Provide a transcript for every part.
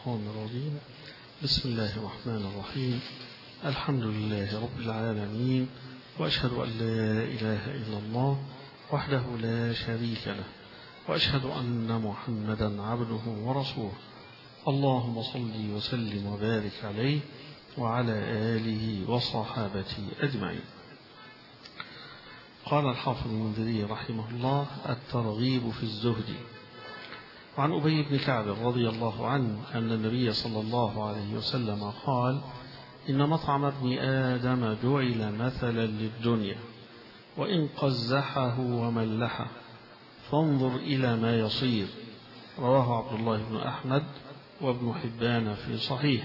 الشيطان الرجيم. بسم الله الرحمن الرحيم. الحمد لله رب العالمين، وأشهد أن لا إله إلا الله وحده لا شريك له، وأشهد أن محمدا عبده ورسوله. اللهم صل وسلم وبارك عليه وعلى آله وصحابته أجمعين. قال الحافظ المنذري رحمه الله: الترغيب في الزهد. وعن أبي بن كعب رضي الله عنه أن النبي صلى الله عليه وسلم قال: إن مطعم ابن آدم جعل مثلا للدنيا، وإن قزحه وملحه فانظر إلى ما يصير. رواه عبد الله بن أحمد وابن حبان في صحيح.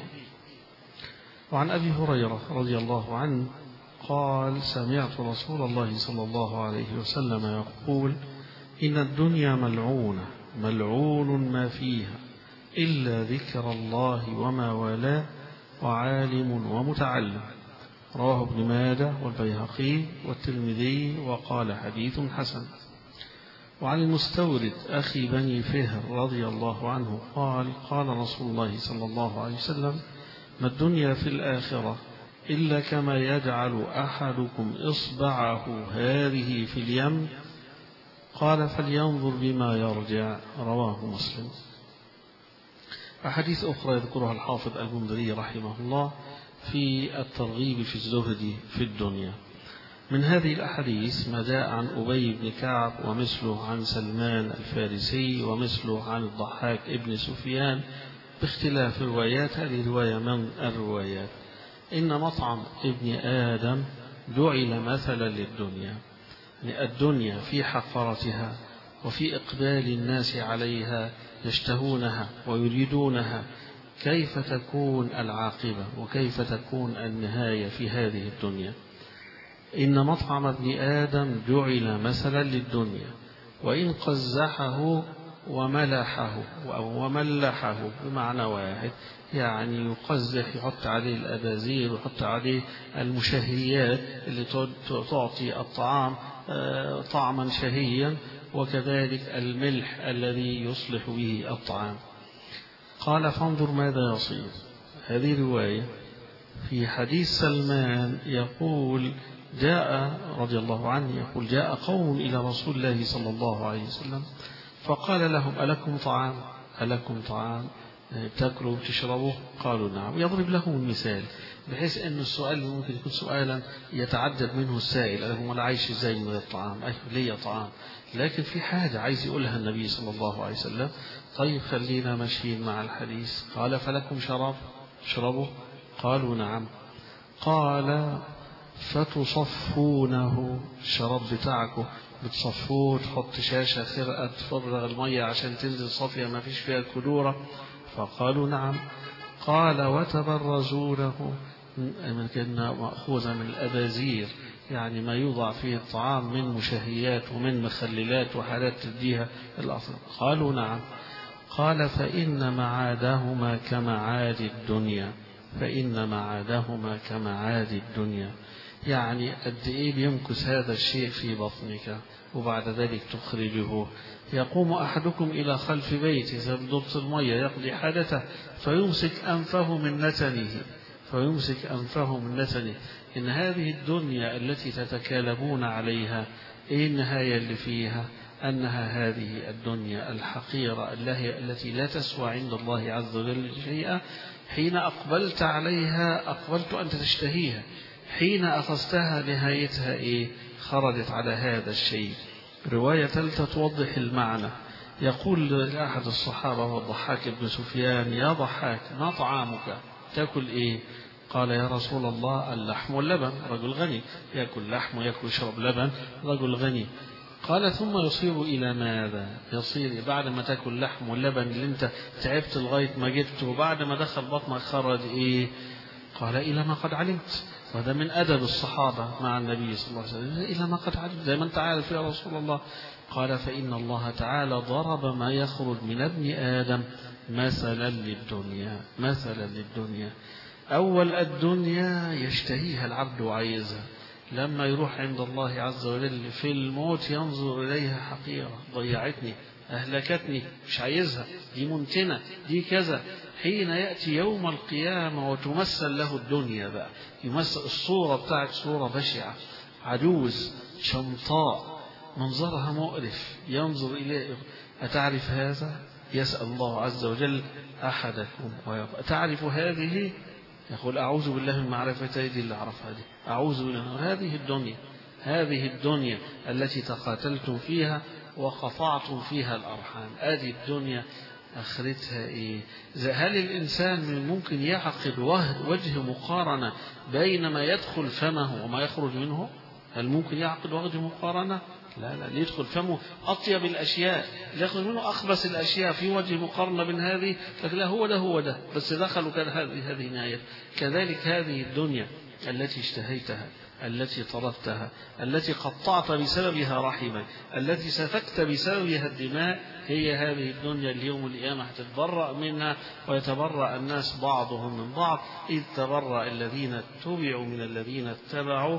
وعن أبي هريرة رضي الله عنه قال: سمعت رسول الله صلى الله عليه وسلم يقول: إن الدنيا ملعونة، ملعون ما فيها إلا ذكر الله وما والاه وعالم ومتعلم. رواه ابن ماجه والبيهقي والترمذي وقال: حديث حسن. وعن المستورد أخي بني فهر رضي الله عنه قال: قال رسول الله صلى الله عليه وسلم: ما الدنيا في الآخرة إلا كما يجعل أحدكم إصبعه هذه في اليم، قال: فلينظر بما يرجع. رواه مسلم. أحاديث أخرى يذكرها الحافظ المنذري رحمه الله في الترغيب في الزهد في الدنيا. من هذه الأحاديث ما جاء عن أبي بن كعب ومثله عن سلمان الفارسي ومثله عن الضحاك ابن سفيان باختلاف الروايات. هذه رواية من الروايات: إن مطعم ابن آدم جعل مثلا للدنيا، يعني الدنيا في حقرتها وفي إقبال الناس عليها يشتهونها ويريدونها، كيف تكون العاقبة وكيف تكون النهاية في هذه الدنيا. إن مطعم ابن آدم جعل مثلا للدنيا، وإن قزحه وملحه أو وملحه بمعنى واحد، يعني يقزح، يحط عليه الأبازير ويحط عليه المشهيات اللي تعطي الطعام طعما شهيا، وكذلك الملح الذي يصلح به الطعام. قال: فانظر ماذا يصير. هذه رواية. في حديث سلمان يقول: جاء رضي الله عنه يقول: جاء قوم إلى رسول الله صلى الله عليه وسلم فقال لهم: ألكم طعام؟ ألكم طعام تأكلوا وتشربوا؟ قالوا: نعم. يضرب لهم المثال بحيث أن السؤال ممكن يكون سؤالا يتعدد منه السائل: ألهم ولا عايش إزاي من غير طعام؟ أي لي طعام، لكن في حاجة عايز يقولها النبي صلى الله عليه وسلم. طيب خلينا ماشيين مع الحديث. قال: فلكم شراب تشربوا؟ قالوا: نعم. قال: فتصفونه، الشراب بتاعكم بتصفوه، تحط شاشة خرقة تفرغ المية عشان تنزل صافية ما فيش فيها كدورة؟ فقالوا: نعم. قال: وتبرزونه، كنا مأخوذة من الأبازير، يعني ما يوضع فيه الطعام من مشهيات ومن مخللات وحالات تديها الأصل. قالوا: نعم. قال: فإن معادهما كمعاد الدنيا، فإن معادهما كمعاد الدنيا، يعني قد إيه بيمكث هذا الشيء في بطنك وبعد ذلك تخرجه. يقوم أحدكم إلى خلف بيته إذا بدورة المية يقضي حاجته فيمسك أنفه من نتنه، فيمسك أنفه من نتنه. إن هذه الدنيا التي تتكالبون عليها إيه النهاية اللي فيها؟ أنها هذه الدنيا الحقيرة التي لا تسوى عند الله عز وجل شيئا. حين أقبلت عليها أقبلت أنت تشتهيها، حين أخذتها نهايتها إيه؟ خرجت على هذا الشيء. رواية ثالثة توضح المعنى. يقول لأحد الصحابة والضحاك بن سفيان: يا ضحاك، ما طعامك؟ تأكل إيه؟ قال: يا رسول الله، اللحم واللبن. رجل غني يأكل لحم ويأكل يشرب لبن، رجل غني. قال: ثم يصير إلى ماذا؟ يصير بعد ما تأكل لحم واللبن اللي انت تعبت لغاية ما جبته وبعد ما دخل بطنك خرج إيه؟ قال: إلى ما قد علمت. وهذا من أدب الصحابة مع النبي صلى الله عليه وسلم: إلى ما قد علمت، زي ما أنت عارف يا رسول الله. قال: فإن الله تعالى ضرب ما يخرج من ابن آدم مثلا للدنيا، مثلا للدنيا. أول الدنيا يشتهيها العبد وعايزها، لما يروح عند الله عز وجل في الموت ينظر إليها حقيرة، ضيعتني، أهلكتني مش عايزها، دي منتنة، دي كذا. حين يأتي يوم القيامة وتمثل له الدنيا بقى، يمثل الصورة بتاعت صورة بشعة، عجوز شمطاء منظرها مؤلف، ينظر إليه، أتعرف هذا؟ يسأل الله عز وجل أحدكم أتعرف هذه؟ يقول أعوذ بالله من معرفتي دي اللي أعرفها دي، أعوذ بالله. هذه الدنيا التي تقاتلتم فيها وقطعتم فيها الأرحام، هذه الدنيا آخرتها إيه؟ هل الإنسان ممكن يعقد وجه مقارنة بين ما يدخل فمه وما يخرج منه؟ هل ممكن يعقد وجه مقارنة؟ لا، يدخل فمه أطيب الأشياء، يخرج منه أخبث الأشياء، في وجه مقارنة بين هذه، لكن لا، هو ده بس دخلوا كان هذه نهاية. كذلك هذه الدنيا التي اشتهيتها، التي طلبتها، التي قطعت بسببها رحمك، التي سفكت بسببها الدماء، هي هذه الدنيا اليوم القيامة هتتبرأ منها، ويتبرأ الناس بعضهم من بعض، إذ تبرأ الذين اتبعوا من الذين اتبعوا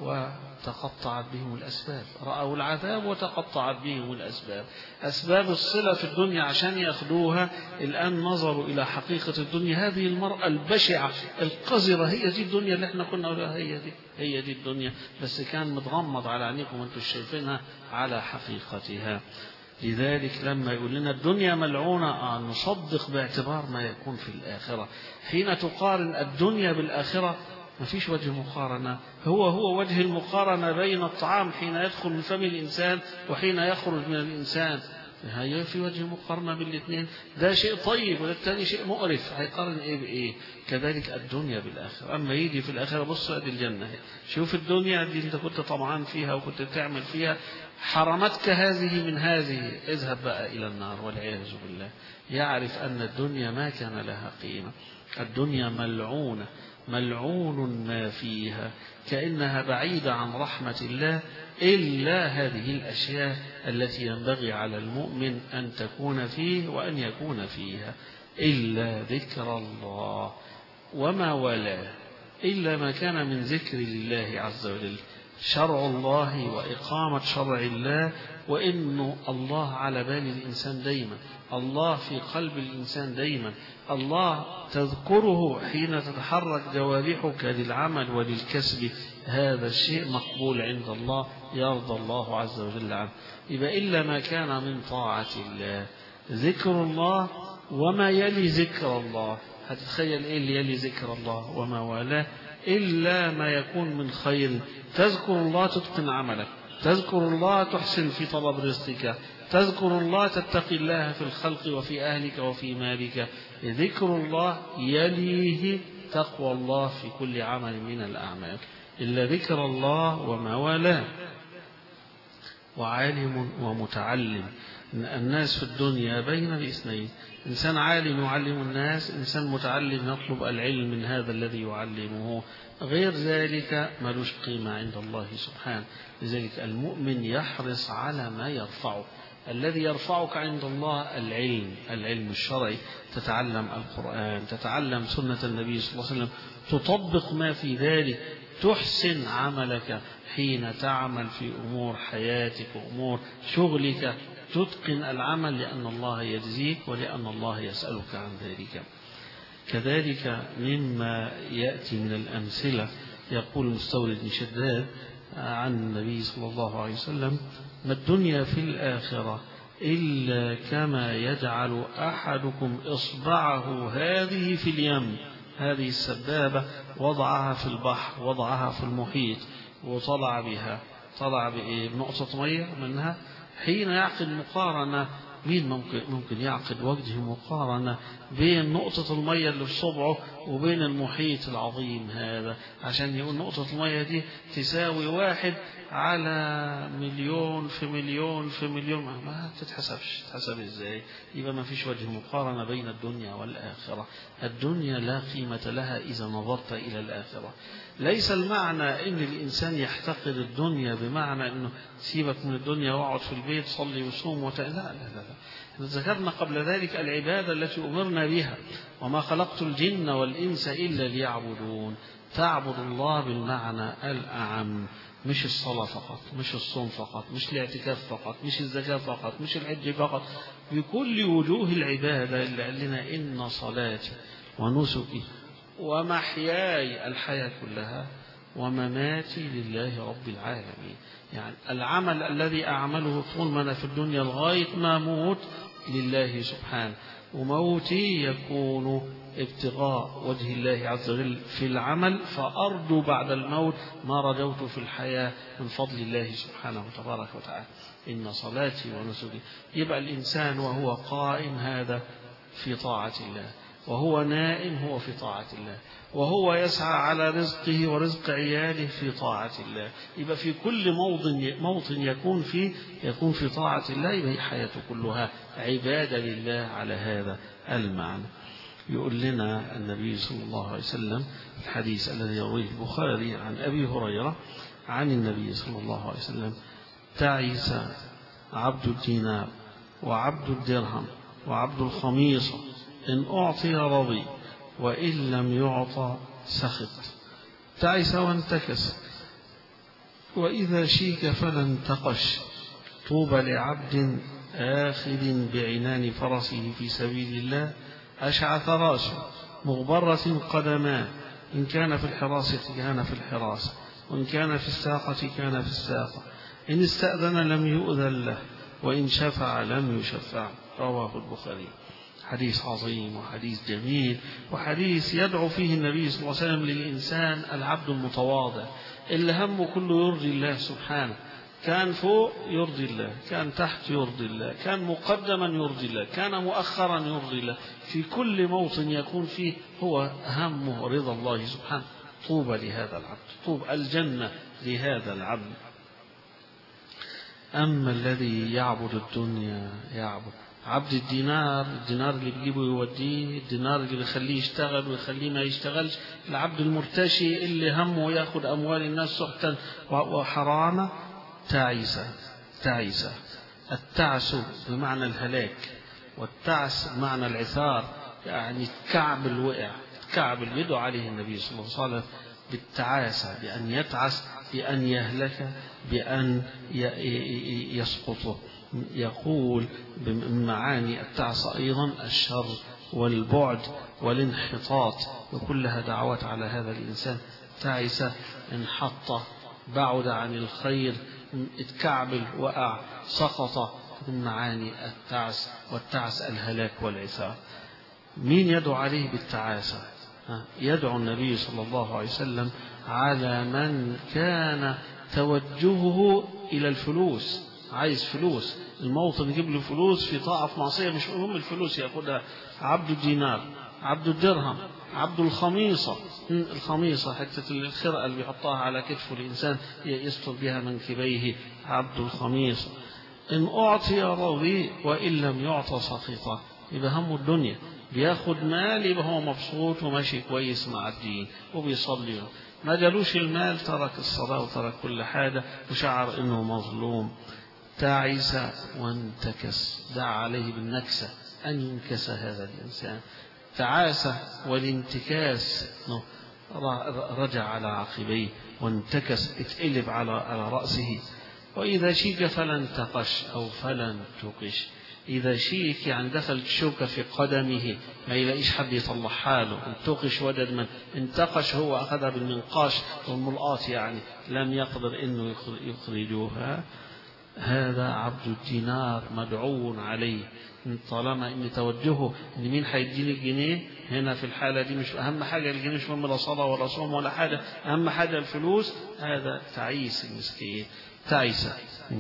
وتقطعت بهم الأسباب. رأوا العذاب وتقطعت بهم الأسباب، أسباب الصلة في الدنيا عشان يأخذوها. الآن نظروا إلى حقيقة الدنيا، هذه المرأة البشعة القذرة، هي دي الدنيا اللي احنا كنا نقولها، هي دي الدنيا، بس كان متغمض على عينيكم وانتم شايفينها على حقيقتها. لذلك لما يقول لنا الدنيا ملعونة، نصدق باعتبار ما يكون في الآخرة. حين تقارن الدنيا بالآخرة ما فيش وجه مقارنة، هو وجه المقارنة بين الطعام حين يدخل من فم الإنسان وحين يخرج من الإنسان، هي في وجه مقارنة بين الاثنين، ده شيء طيب وده الثاني شيء مقرف، هيقارن ايه بايه؟ كذلك الدنيا بالآخرة. أما يجي في الآخرة بص ادي الجنة، شوف الدنيا دي انت كنت طمعان فيها وكنت تعمل فيها، حرمتك هذه من هذه، اذهب بقى إلى النار والعياذ بالله. يعرف أن الدنيا ما كان لها قيمة، الدنيا ملعونة، ملعون ما فيها، كأنها بعيدة عن رحمة الله، إلا هذه الأشياء التي ينبغي على المؤمن أن تكون فيه وأن يكون فيها، إلا ذكر الله وما والاه، إلا ما كان من ذكر الله عز وجل، شرع الله وإقامة شرع الله، وإنه الله على بال الإنسان دايما، الله في قلب الإنسان دايما، الله تذكره حين تتحرك جوارحك للعمل وللكسب، هذا الشيء مقبول عند الله، يرضى الله عز وجل عنه. يبقى إلا ما كان من طاعة الله، ذكر الله وما يلي ذكر الله، هتتخيل إيه اللي يلي ذكر الله وما والاه؟ إلا ما يكون من خير، تذكر الله تتقن عملك، تذكر الله تحسن في طلب رزقك، تذكر الله تتقي الله في الخلق وفي أهلك وفي مالك، ذكر الله يليه تقوى الله في كل عمل من الأعمال، إلا ذكر الله وما والاه. وعالم ومتعلم، الناس في الدنيا بين الاثنين، إنسان عالم يعلم الناس، إنسان متعلم يطلب العلم من هذا الذي يعلمه، غير ذلك ملوش قيمة عند الله سبحانه. لذلك المؤمن يحرص على ما يرفعه، الذي يرفعك عند الله العلم الشرعي، تتعلم القرآن، تتعلم سنة النبي صلى الله عليه وسلم، تطبق ما في ذلك، تحسن عملك حين تعمل في أمور حياتك وأمور شغلك، تتقن العمل لأن الله يجزيك ولأن الله يسألك عن ذلك. كذلك مما يأتي من الأمثلة، يقول المستورد بن شداد عن النبي صلى الله عليه وسلم: ما الدنيا في الآخرة إلا كما يجعل أحدكم إصبعه هذه في اليم، هذه السبابة وضعها في البحر، وضعها في المحيط، وطلع بها، طلع بنقطة مية منها. حين يعقد مقارنة، مين ممكن يعقد وجه مقارنة بين نقطة المية اللي في صبعه وبين المحيط العظيم هذا، عشان يقول نقطة المية دي تساوي 1 على مليون في مليون في مليون، ما تتحسبش، تحسب ازاي؟ يبقى ما فيش وجه مقارنة بين الدنيا والآخرة. الدنيا لا قيمة لها إذا نظرت إلى الآخرة. ليس المعنى إن الإنسان يحتقر الدنيا بمعنى إنه سيبك من الدنيا واقعد في البيت صلي وصوم لا. ذكرنا قبل ذلك العبادة التي أمرنا بها، وما خلقت الجن والإنس إلا ليعبدون. تعبد الله بالمعنى الأعم، مش الصلاة فقط، مش الصوم فقط، مش الاعتكاف فقط، مش الزكاة فقط، مش الحج فقط، بكل وجوه العبادة اللي قال لنا إن صلاتي ونسكي ومحياي، الحياة كلها، ومماتي لله رب العالمين. يعني العمل الذي أعمله طول ما أنا في الدنيا لغاية ما أموت لله سبحانه، وموتي يكون ابتغاء وجه الله عز وجل في العمل، فأرجو بعد الموت ما رجوت في الحياة من فضل الله سبحانه وتبارك وتعالى. إن صلاتي ونسكي، يبقى الإنسان وهو قائم هذا في طاعة الله، وهو نائم هو في طاعة الله، وهو يسعى على رزقه ورزق عياله في طاعة الله. يبقى في كل موطن يكون في طاعة الله، يبقى حياته كلها عبادة لله على هذا المعنى. يقول لنا النبي صلى الله عليه وسلم الحديث الذي يرويه البخاري عن أبي هريرة عن النبي صلى الله عليه وسلم: تعس عبد الدينار وعبد الدرهم وعبد الخميصة، إن أعطي رضي وإن لم يعطى سخط. تعس وانتكس، وإذا شيك فلا انتقش. طوبى لعبد آخذ بعنان فرسه في سبيل الله، أشعث راسه مغبرة قدماه، إن كان في الحراسة كان في الحراسة، وإن كان في الساقة كان في الساقة، إن استأذن لم يؤذن له، وإن شفع لم يشفع. رواه البخاري. حديث عظيم وحديث جميل، وحديث يدعو فيه النبي صلى الله عليه وسلم للإنسان العبد المتواضع اللي همه كله يرضي الله سبحانه. كان فوق يرضي الله، كان تحت يرضي الله، كان مقدما يرضي الله، كان مؤخرا يرضي الله، في كل موطن يكون فيه هو همه رضا الله سبحانه. طوبى لهذا العبد، طوب الجنة لهذا العبد. أما الذي يعبد الدنيا، يعبد عبد الدينار، الدينار اللي بيجيبه يوديه، الدينار اللي بيخليه يشتغل ويخليه ما يشتغلش، العبد المرتشي اللي همه يأخذ أموال الناس سحتا وحراما. تعيسة. التعس بمعنى الهلاك، والتعس بمعنى العثار، يعني الكعب الوقع، الكعب اللي يدعو عليه النبي صلى الله عليه وسلم بالتعاسة، بأن يتعس، بأن يهلك، بأن يسقط. يقول من معاني التعس أيضا الشر والبعد والانحطاط، وكلها دعوات على هذا الإنسان. تعس، انحط، بعد عن الخير، اتكعبل، وقع، سقط، من معاني التعس. والتعس الهلاك والعثار. مين يدعو عليه بالتعاسة؟ يدعو النبي صلى الله عليه وسلم على من كان توجهه إلى الفلوس، عايز فلوس، الموطن يجيب له فلوس في طاعة في معصية، مش مهم الفلوس يأخذها. عبد الدينار، عبد الدرهم، عبد الخميصة. الخميصة حتة الخرقة اللي بيحطها على كتفه الإنسان يستر بها منكبيه، عبد الخميصة. إن أعطي رضي وإن لم يعطى سخط. يبقى همه الدنيا، بياخد مال يبقى هو مبسوط وماشي كويس مع الدين وبيصلي. ما جالوش المال ترك الصلاة وترك كل حاجة وشعر إنه مظلوم. تعس وانتكس، دعا عليه بالنكسة، أن ينكس هذا الإنسان. تعاسة والانتكاس، رجع على عقبيه وانتكس، اتقلب على رأسه. وإذا شيك فلا انتقش أو فلا انتقش. إذا شيك يعني دخلت شوكة في قدمه ما يلاقيش حد يطلعها له، انتقش وجد من انتقش، هو أخذها بالمنقاش والملقاط، يعني لم يقدر إنه يخرجوها. هذا عبد الدينار مدعو عليه، طالما إن توجهه إن مين هيديني الجنيه هنا في الحالة دي، مش أهم حاجة الجنيه، مش مهم لا صلاة ولا صوم ولا حاجة، أهم حاجة الفلوس. هذا تعيس المسكين، تعيس.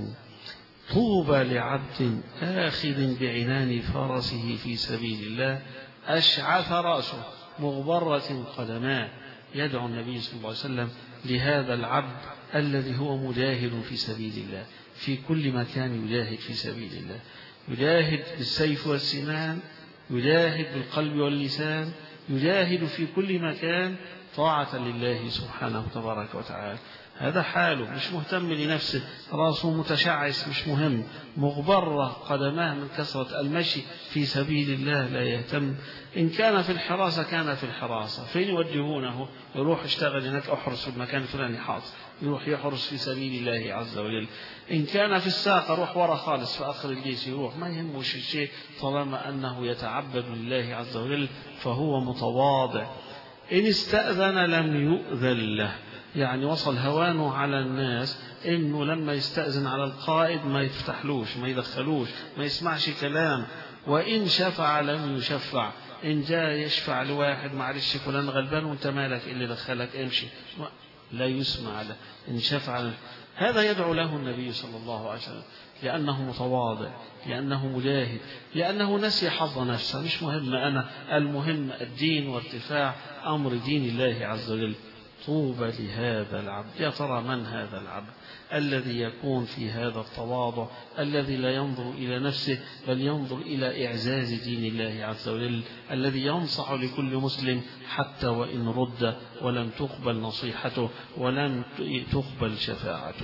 طوبى لعبد آخذ بعنان فرسه في سبيل الله، أشعث رأسه مغبرة قدماه. يدعو النبي صلى الله عليه وسلم لهذا العبد الذي هو مجاهد في سبيل الله، في كل مكان يجاهد في سبيل الله، يجاهد بالسيف والسنان، يجاهد بالقلب واللسان، يجاهد في كل مكان طاعة لله سبحانه تبارك وتعالى. هذا حاله، مش مهتم لنفسه، راسه متشعث مش مهم، مغبرة قدماه من كثرة المشي في سبيل الله لا يهتم. إن كان في الحراسة كان في الحراسة، فين يوجهونه؟ يروح يشتغل هناك، أحرس في المكان الفلاني، حاضر، يروح يحرس في سبيل الله عز وجل. إن كان في الساقة روح ورا خالص في آخر الجيش، يروح، ما يهمه شيء طالما أنه يتعبد لله عز وجل فهو متواضع. إن استأذن لم يؤذن له، يعني وصل هوانه على الناس إنه لما يستأذن على القائد ما يفتحلوش، ما يدخلوش، ما يسمعش كلام. وإن شفع لم يشفع، إن جاء يشفع لواحد معلش فلان غلبان وانت مالك اللي دخلك، امشي، لا يسمع له. إن شفع، هذا يدعو له النبي صلى الله عليه وسلم، لأنه متواضع، لأنه مجاهد، لأنه نسي حظ نفسه، مش مهم أنا، المهم الدين وارتفاع أمر دين الله عز وجل. طوبى لهذا العبد. يا ترى من هذا العبد الذي يكون في هذا التواضع، الذي لا ينظر إلى نفسه بل ينظر إلى إعزاز دين الله عز وجل، الذي ينصح لكل مسلم حتى وإن رد ولم تقبل نصيحته ولم تقبل شفاعته.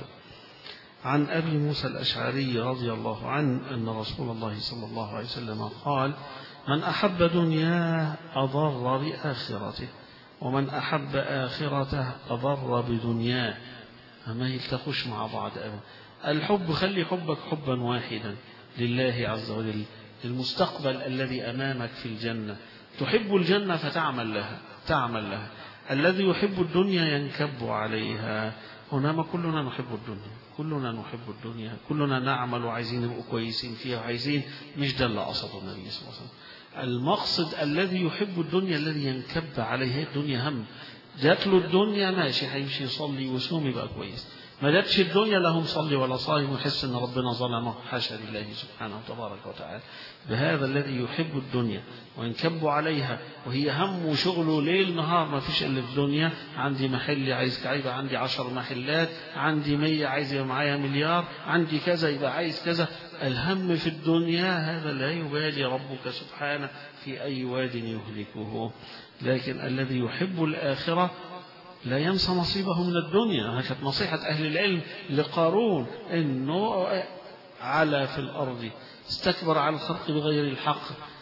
عن أبي موسى الأشعري رضي الله عنه أن رسول الله صلى الله عليه وسلم قال: من أحب دنياه أضر بآخرته، ومن أحب آخرته أضر بدنياه. ما يلتقوش مع بعض أبدا. الحب، خلي حبك حبا واحدا لله عز وجل، المستقبل الذي أمامك في الجنة، تحب الجنة فتعمل لها، تعمل لها. الذي يحب الدنيا ينكب عليها. هنا كلنا نحب الدنيا، كلنا نحب الدنيا، كلنا نعمل وعايزين نبقى كويسين فيها وعايزين، مش ده اللي قصده النبي صلى الله عليه وسلم. المقصد الذي يحب الدنيا الذي ينكب عليه الدنيا، هم جات له الدنيا ماشي، هيمشي يصلي ويصوم يبقى كويس. ما جاتش الدنيا لا هو مصلي ولا صايم ويحس ان ربنا ظلمه، حاشا لله سبحانه وتبارك وتعالى. بهذا الذي يحب الدنيا وينكب عليها، وهي هم وشغله ليل نهار، ما فيش الا الدنيا. عندي محل عايز يبقى عندي 10 محلات، عندي 100 عايز يبقى معايا مليار، عندي كذا يبقى عايز كذا. الهم في الدنيا هذا لا يبالي ربك سبحانه في أي واد يهلكه. لكن الذي يحب الآخرة لا ينسى نصيبه من الدنيا. كانت نصيحة أهل العلم لقارون، إنه علا في الأرض استكبر على الخلق بغير الحق.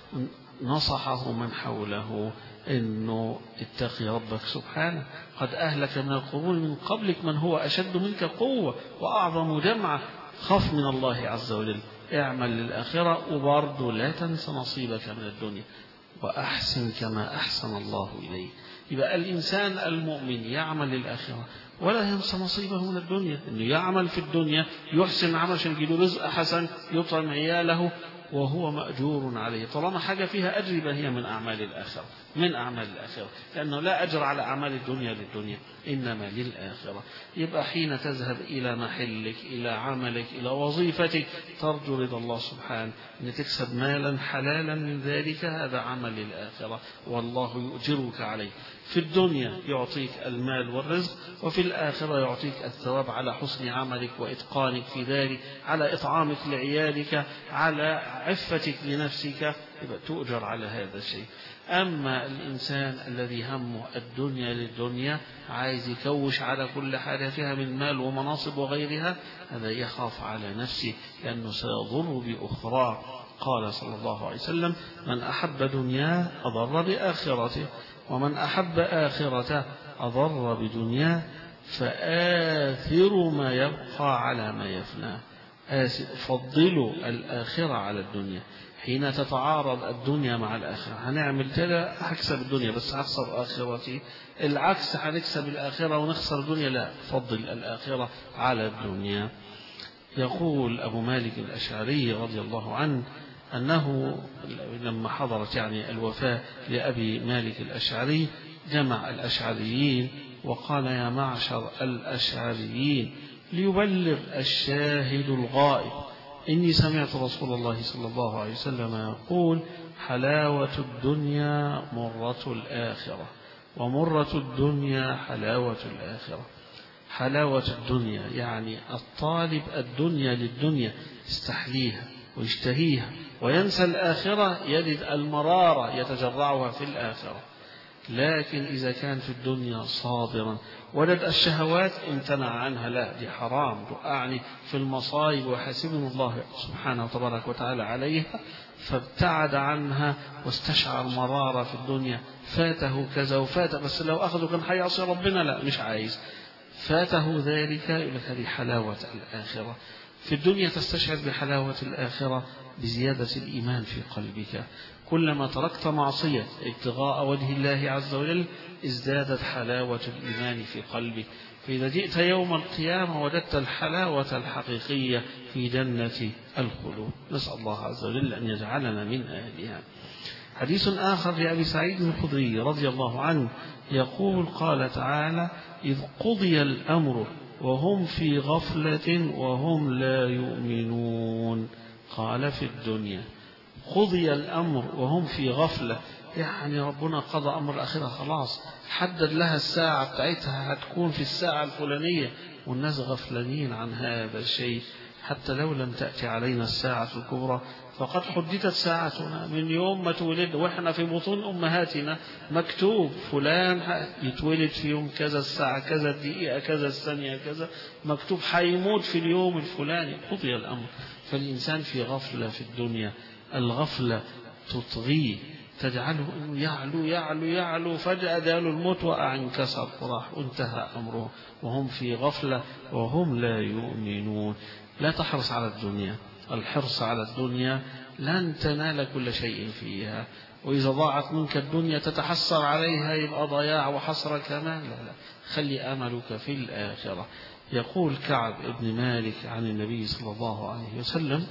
نصحه من حوله إنه اتقي ربك سبحانه، قد أهلك من القرون من قبلك من هو أشد منك قوة وأعظم جمعة، خف من الله عز وجل، اعمل للآخرة، وبرضه لا تنسى نصيبك من الدنيا، وأحسن كما أحسن الله إليك. يبقى الإنسان المؤمن يعمل للآخرة ولا ينسى نصيبه من الدنيا، إنه يعمل في الدنيا، يحسن عمل عشان يجيله رزق حسن، يطعم عياله وهو مأجور عليه. طالما حاجة فيها أجر يبقى هي من أعمال الآخرة، من أعمال الآخرة، لأنه لا أجر على أعمال الدنيا للدنيا، إنما للآخرة. يبقى حين تذهب إلى محلك، إلى عملك، إلى وظيفتك، ترجو رضا الله سبحانه، أن تكسب مالا حلالا من ذلك، هذا عمل للآخرة والله يؤجرك عليه. في الدنيا يعطيك المال والرزق، وفي الآخرة يعطيك الثواب على حسن عملك وإتقانك في ذلك، على إطعامك لعيالك، على عفتك لنفسك، يبقى تؤجر على هذا الشيء. أما الإنسان الذي همه الدنيا للدنيا، عايز يكوش على كل حاجة فيها من مال ومناصب وغيرها، هذا يخاف على نفسه لأنه سيضر بأخرى. قال صلى الله عليه وسلم: من أحب دنياه أضر بآخرته، ومن أحب آخرته أضر بدنياه، فآثر ما يبقى على ما يفناه. فضلوا الآخرة على الدنيا. حين تتعارض الدنيا مع الآخرة، هنعمل كده، هكسب الدنيا بس هخسر آخرتي، العكس هنكسب الآخرة ونخسر الدنيا، لا، فضل الآخرة على الدنيا. يقول أبو مالك الأشعري رضي الله عنه أنه لما حضرت الوفاة لأبي مالك الأشعري، جمع الأشعريين وقال: يا معشر الأشعريين، ليبلغ الشاهد الغائب، إني سمعت رسول الله صلى الله عليه وسلم يقول: حلاوة الدنيا مرة الآخرة، ومرة الدنيا حلاوة الآخرة. حلاوة الدنيا يعني الطالب الدنيا للدنيا يستحليها ويشتهيها وينسى الآخرة، يجد المرارة يتجرعها في الآخرة. لكن إذا كان في الدنيا صابرا وجد الشهوات امتنع عنها، لا دي حرام توقعني في المصائب وحاسبنا الله سبحانه وتبارك وتعالى عليها، فابتعد عنها واستشعر مرارة في الدنيا، فاته كذا وفاته، بس لو أخذه كان هيعصي ربنا، لا مش عايز، فاته ذلك. يقول لك هذه حلاوة الآخرة. في الدنيا تستشعر بحلاوة الآخرة بزيادة الإيمان في قلبك، كلما تركت معصية ابتغاء وجه الله عز وجل ازدادت حلاوة الإيمان في قلبك، فإذا جئت يوم القيامة وجدت الحلاوة الحقيقية في جنة الخلود. نسأل الله عز وجل أن يجعلنا من أهلها. حديث آخر لأبي سعيد الخدري رضي الله عنه يقول: قال تعالى: إذ قضي الأمر وهم في غفلة وهم لا يؤمنون. قال في الدنيا قضي الأمر وهم في غفلة، يعني ربنا قضى أمر الآخرة خلاص، حدد لها الساعة بتاعتها هتكون في الساعة الفلانية، والناس غفلانين عن هذا الشيء. حتى لو لم تأتي علينا الساعة الكبرى فقد حددت ساعتنا من يوم ما تولد، وإحنا في بطون أمهاتنا مكتوب فلان يتولد في يوم كذا، الساعة كذا، الدقيقة كذا، الثانية كذا، مكتوب حيموت في اليوم الفلاني. قضي الأمر. فالإنسان في غفلة في الدنيا، الغفلة تطغيه، تجعله أنه يعلو يعلو يعلو، فجأة جاله الموت وقع انكسر وراح وانتهى أمره، وهم في غفلة وهم لا يؤمنون. لا تحرص على الدنيا، الحرص على الدنيا لن تنال كل شيء فيها، وإذا ضاعت منك الدنيا تتحسر عليها يبقى ضياع وحسرة كمان. لا، خلي أملك في الآخرة. يقول كعب بن مالك عن النبي صلى الله عليه وسلم: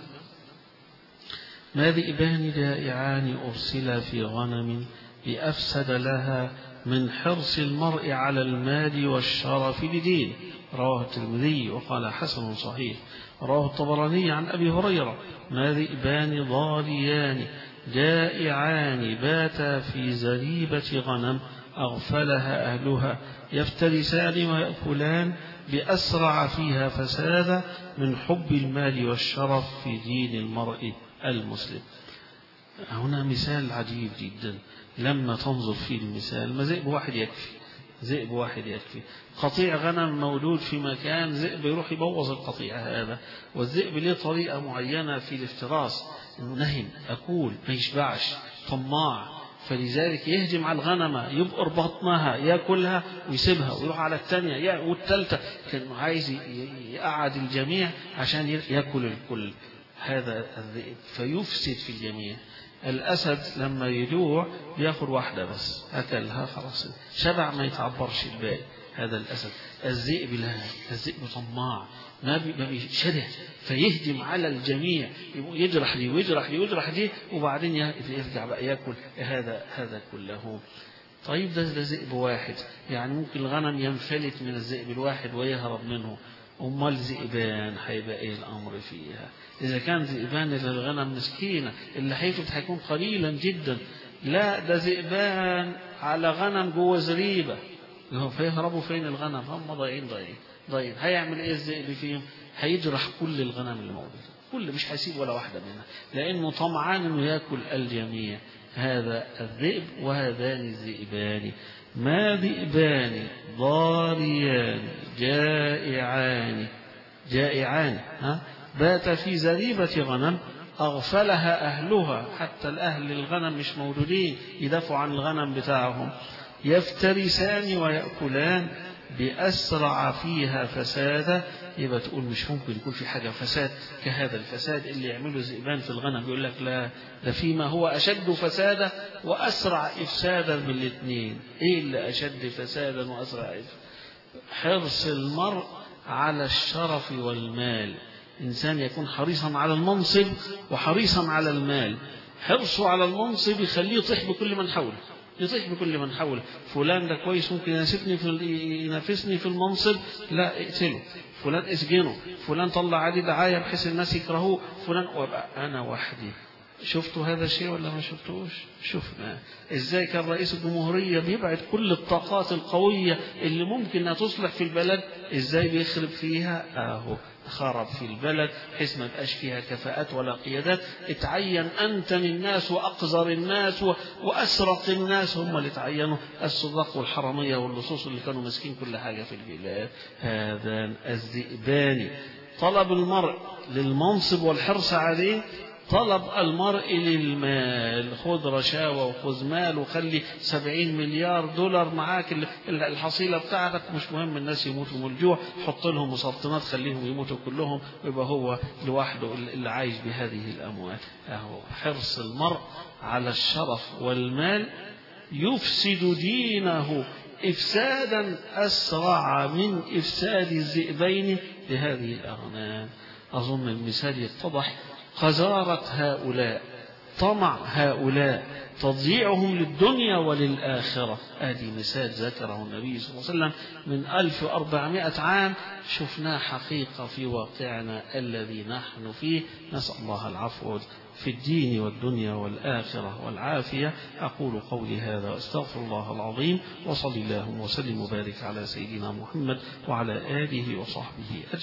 ما ذئبان جائعان أرسلا في غنم بأفسد لها من حرص المرء على المال والشرف لدين. رواه الترمذي وقال حسن صحيح. رواه الطبراني عن أبي هريرة: ما ذئبان ضاريان جائعان باتا في زريبة غنم أغفلها أهلها يفترسان ويأكلان بأسرع فيها فسادا من حب المال والشرف في دين المرء المسلم. هنا مثال عجيب جدا لما تنظر فيه المثال. ما ذئب واحد يكفي، ذئب واحد يكفي. قطيع غنم مولود في مكان، ذئب يروح يبوظ القطيع هذا. والذئب له طريقة معينة في الافتراس، انه نهم أكول ما يشبعش، طماع، فلذلك يهجم على الغنمة يبقر بطنها يأكلها ويسيبها ويروح على الثانية والثالثة، كان عايز يقعد الجميع عشان يأكل الكل. هذا الذئب فيفسد في الجميع. الأسد لما يجوع بياخد واحدة بس، أكلها خلاص شبع ما يتعبرش الباقي. هذا الأسد. الذئب لا، الذئب طماع ما بيشده فيهجم على الجميع، يجرح دي ويجرح دي ويجرح دي، وبعدين يرجع بقى يأكل هذا كله. طيب ده ذئب واحد، يعني ممكن الغنم ينفلت من الذئب الواحد ويهرب منه. أمال ذئبان هيبقى إيه الأمر فيها؟ إذا كان ذئبان للغنم مسكينة اللي هيفوت هيكون قليلا جدا، لا ده ذئبان على غنم جوه زريبة، فيهربوا فين الغنم؟ هم ضايعين. هيعمل إيه الذئب فيهم؟ هيجرح كل الغنم اللي موجودة، كل، مش هيسيب ولا واحدة منها، لأنه طمعان إنه يأكل الجميع. هذا الذئب وهذان الذئبان. ما ذئبان ضاريان جائعان بات في زريبة غنم أغفلها أهلها، حتى الأهل الغنم مش موجودين يدافعوا عن الغنم بتاعهم، يفترسان ويأكلان بأسرع فيها فسادا. يبقى تقول مش ممكن يكون في حاجة فساد كهذا الفساد اللي يعمله ذئبان في الغنم. يقول لك لا، ده فيما هو أشد فسادا وأسرع إفسادا من الاثنين. إيه اللي أشد فسادا وأسرع إفسادا؟ حرص المرء على الشرف والمال. إنسان يكون حريصا على المنصب وحريصا على المال. حرصه على المنصب يخليه يطيح بكل من حوله، فلان ده كويس ممكن ينافسني في المنصب، لا اقتله، فلان اسجنه، فلان طلع عليه دعاية بحيث الناس يكرهوه، فلان، وابقى أنا وحدي. شفتوا هذا الشيء ولا ما شفتوش؟ شفنا ازاي كان رئيس الجمهورية بيبعد كل الطاقات القوية اللي ممكن انها تصلح في البلد، ازاي بيخرب فيها؟ اهو خرب في البلد حيث ما بقاش فيها كفاءات ولا قيادات. اتعين أنتن الناس وأقذر الناس وأسرق الناس، هم اللي تعينوا السراق والحرامية واللصوص اللي كانوا ماسكين كل حاجة في البلاد. هذان الذئبان، طلب المرء للمنصب والحرص عليه، طلب المرء للمال، خذ رشاوى وخذ مال وخلي 70 مليار دولار معاك الحصيلة بتاعتك، مش مهم الناس يموتوا من الجوع، حط لهم مسلطنات خليهم يموتوا كلهم ويبقى هو لوحده اللي عايش بهذه الأموال. أهو حرص المرء على الشرف والمال يفسد دينه إفسادا أسرع من إفساد الذئبين لهذه الأغنام. أظن المثال يتضح قذارة هؤلاء، طمع هؤلاء، تضييعهم للدنيا وللآخرة. هذه مثال ذكره النبي صلى الله عليه وسلم من 1400 عام، شفناه حقيقة في واقعنا الذي نحن فيه. نسأل الله العفو في الدين والدنيا والآخرة والعافية. أقول قولي هذا وأستغفر الله العظيم، وصلى الله وسلم وبارك على سيدنا محمد وعلى آله وصحبه أجمعين.